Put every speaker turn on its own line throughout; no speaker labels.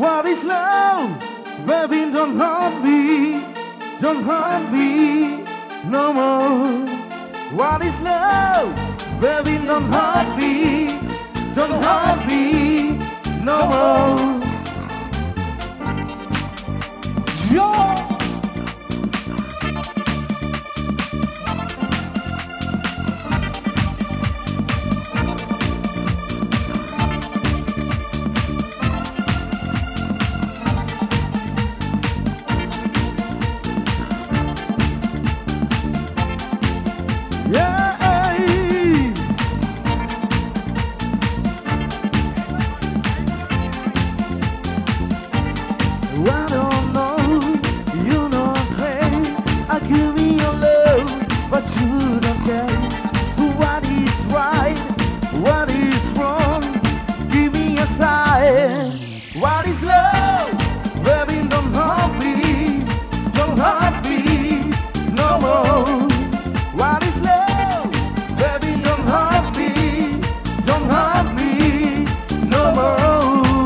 What is love? Baby, don't hurt me no more. What is love? Baby, don't hurt me no more. Yo! I don't know, you know I'm crazy. I give me your love, but you don't care. So what is right? What is wrong? Give me a sign. What is love? Baby, don't hurt me no more. What is love? Baby, don't hurt me no more.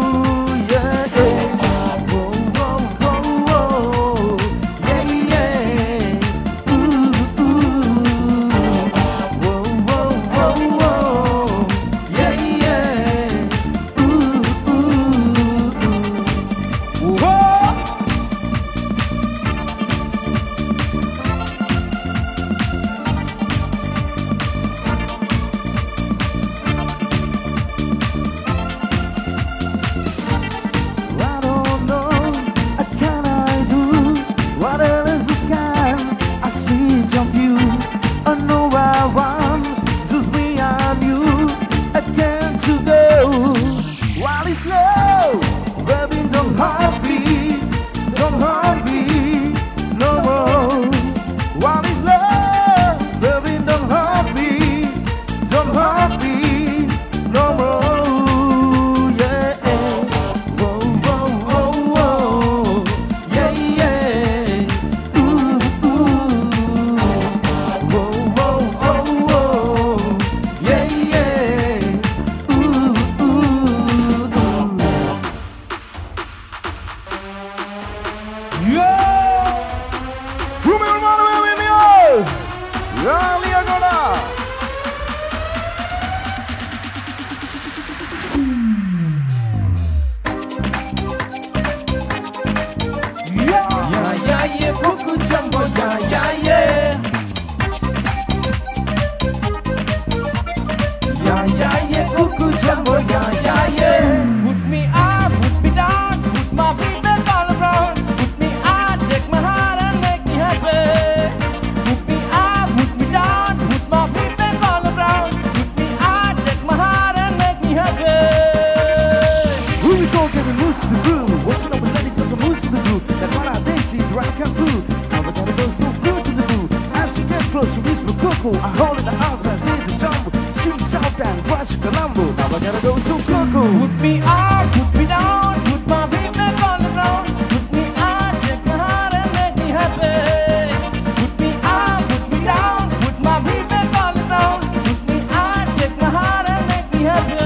I hold it out, I see the jumble. Street south and crash the Lambo. Now I gotta go to Coco.
Put me up, put me down, put my feet back on the ground. Put me up, check my heart and make me happy. Put me up, put me down, put my feet back on the ground. Put me up, check my heart and make me happy.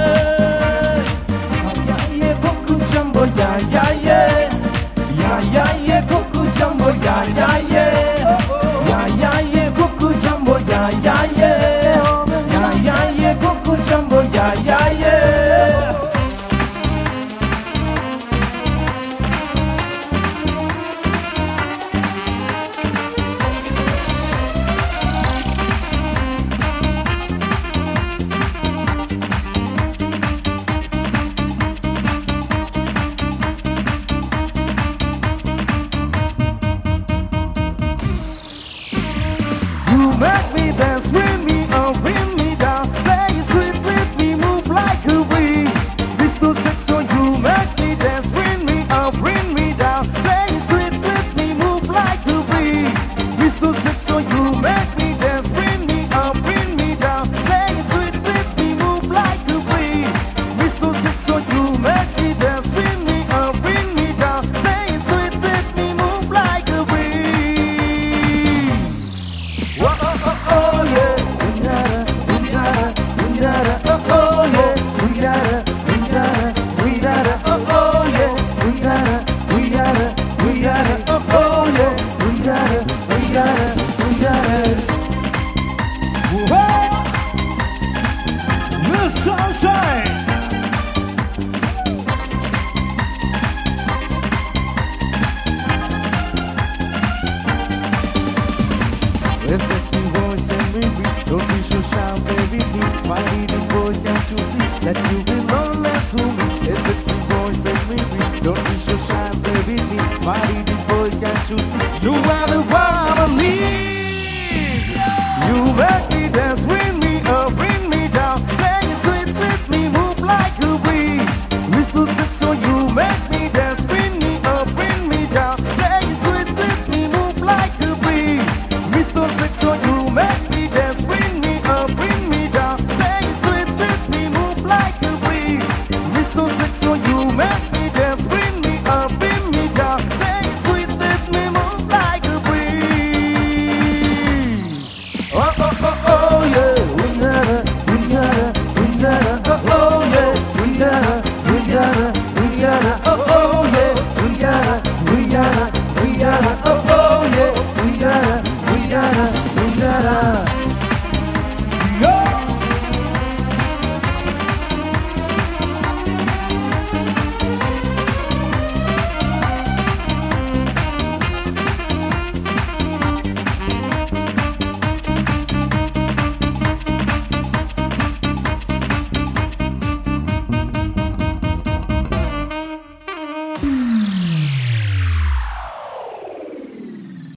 Yeah, yeah, Coco Jumbo, yeah, yeah, yeah. Yeah, yeah, yeah, Coco Jumbo, yeah, yeah, yeah. Yeah, yeah, yeah, Coco Jumbo, yeah, yeah, yeah. Yeah, yeah, yeah, Coco Jumbo, yeah, yeah, yeah.
You make me dance, bring me up, bring me down. Play sweet with me, move like a breeze. This no sex, so you make me dance, bring me up, bring me down. Play sweet with me, move like a breeze. This no sex, so you make me dance, bring me up, bring me down. Play sweet with me, move like a breeze. This no sex, so you make me dance, bring me up, bring me down. Play sweet with me, move like a breeze. Whoa, oh, oh, oh, yeah. My little boy, can't you see that you belong less to me? A sexy boy, set me free. Don't be so shy, baby. My little boy, can't you see? You are the one I need. You make me dance with